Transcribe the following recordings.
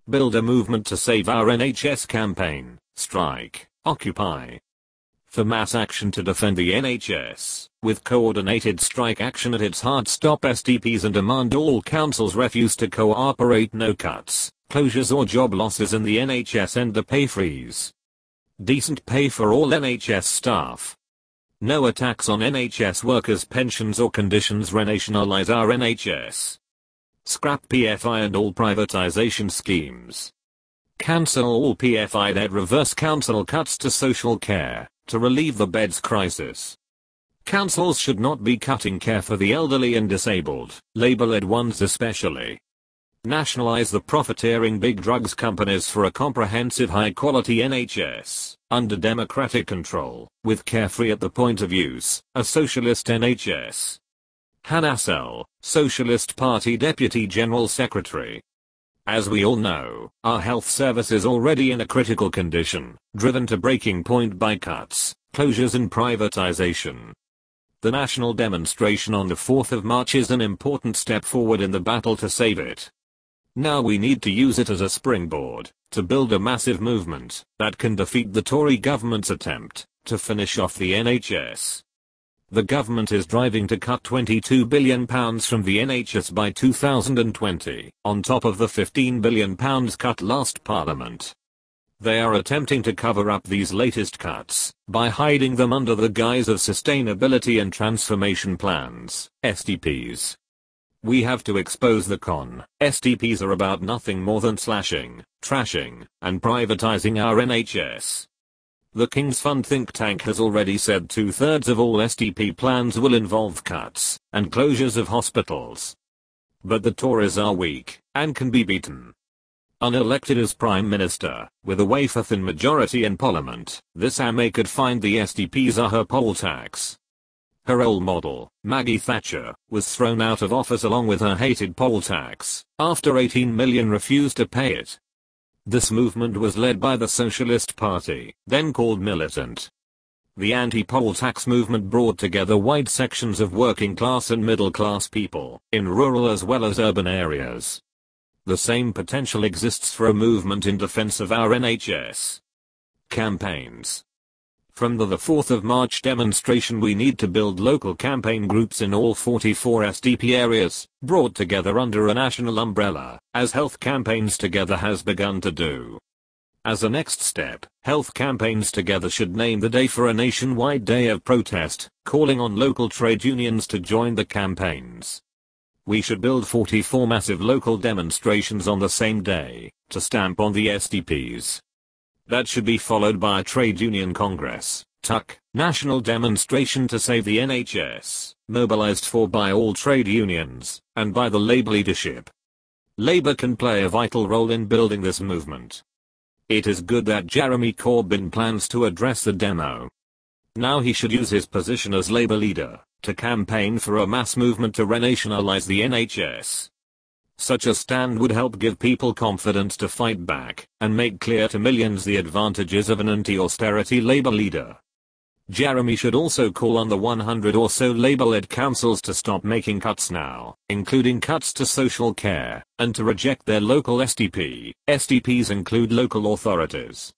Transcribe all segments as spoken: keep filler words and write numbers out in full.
Build a movement to save our N H S. Campaign, strike, occupy. For mass action to defend the N H S, with coordinated strike action at its heart. Stop S T Ps and demand all councils refuse to cooperate. No cuts, closures or job losses in the N H S. End the pay freeze. Decent pay for all N H S staff. No attacks on N H S workers' pensions or conditions. Renationalize our N H S. Scrap P F I and all privatization schemes. Cancel all P F I-led reverse council cuts to social care, to relieve the beds crisis. Councils should not be cutting care for the elderly and disabled, Labour-led ones especially. Nationalize the profiteering big drugs companies for a comprehensive high-quality N H S, under democratic control, with care-free at the point of use, a socialist N H S. Hannah Sell, Socialist Party Deputy General Secretary. As we all know, our health service is already in a critical condition, driven to breaking point by cuts, closures and privatization. The national demonstration on the fourth of March is an important step forward in the battle to save it. Now we need to use it as a springboard, to build a massive movement that can defeat the Tory government's attempt to finish off the N H S. The government is driving to cut twenty-two billion pounds from the N H S by two thousand twenty, on top of the fifteen billion pounds cut last Parliament. They are attempting to cover up these latest cuts by hiding them under the guise of sustainability and transformation plans, S T Ps. We have to expose the con. S T Ps are about nothing more than slashing, trashing, and privatizing our N H S. The King's Fund think tank has already said two-thirds of all S T P plans will involve cuts and closures of hospitals. But the Tories are weak and can be beaten. Unelected as Prime Minister, with a wafer-thin majority in Parliament, this A M A could find the S T Ps are her poll tax. Her role model, Maggie Thatcher, was thrown out of office along with her hated poll tax, after eighteen million refused to pay it. This movement was led by the Socialist Party, then called Militant. The anti-poll tax movement brought together wide sections of working class and middle class people, in rural as well as urban areas. The same potential exists for a movement in defense of our N H S. Campaigns. From the fourth of March demonstration we need to build local campaign groups in all forty-four S T P areas, brought together under a national umbrella, as Health Campaigns Together has begun to do. As a next step, Health Campaigns Together should name the day for a nationwide day of protest, calling on local trade unions to join the campaigns. We should build forty-four massive local demonstrations on the same day, to stamp on the S T Ps. That should be followed by a trade union congress, T U C, national demonstration to save the N H S, mobilized for by all trade unions, and by the Labour leadership. Labour can play a vital role in building this movement. It is good that Jeremy Corbyn plans to address the demo. Now he should use his position as Labour leader, to campaign for a mass movement to renationalise the N H S. Such a stand would help give people confidence to fight back, and make clear to millions the advantages of an anti-austerity Labour leader. Jeremy should also call on the one hundred or so Labour-led councils to stop making cuts now, including cuts to social care, and to reject their local S T P. S T Ps include local authorities.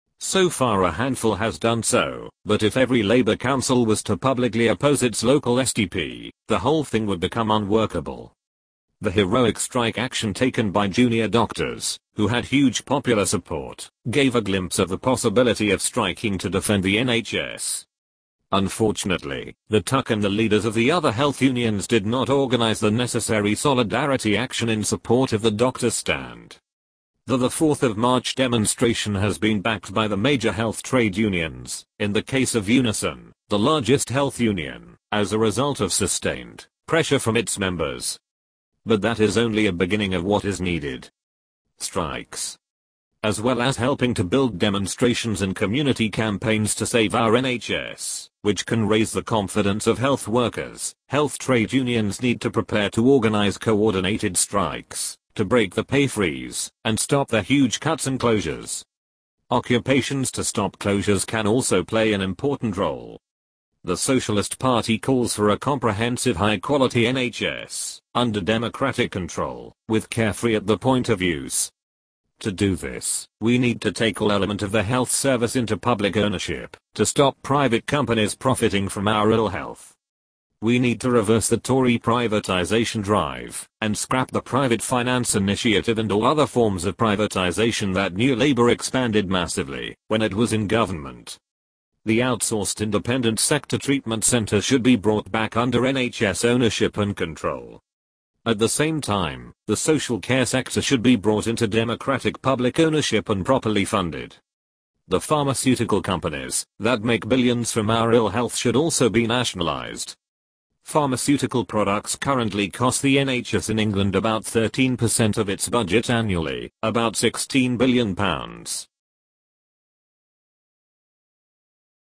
So far a handful has done so, but if every Labour council was to publicly oppose its local S T P, the whole thing would become unworkable. The heroic strike action taken by junior doctors, who had huge popular support, gave a glimpse of the possibility of striking to defend the N H S. Unfortunately, the T U C and the leaders of the other health unions did not organize the necessary solidarity action in support of the doctors' stand. The the fourth of March demonstration has been backed by the major health trade unions, in the case of Unison, the largest health union, as a result of sustained pressure from its members. But that is only a beginning of what is needed. Strikes. As well as helping to build demonstrations and community campaigns to save our N H S, which can raise the confidence of health workers, health trade unions need to prepare to organize coordinated strikes, to break the pay freeze, and stop the huge cuts and closures. Occupations to stop closures can also play an important role. The Socialist Party calls for a comprehensive high-quality N H S, under democratic control, with carefree at the point of use. To do this, we need to take all element of the health service into public ownership, to stop private companies profiting from our ill health. We need to reverse the Tory privatization drive, and scrap the private finance initiative and all other forms of privatization that New Labour expanded massively when it was in government. The outsourced independent sector treatment centre should be brought back under N H S ownership and control. At the same time, the social care sector should be brought into democratic public ownership and properly funded. The pharmaceutical companies that make billions from our ill health should also be nationalised. Pharmaceutical products currently cost the N H S in England about thirteen percent of its budget annually, about sixteen billion pounds.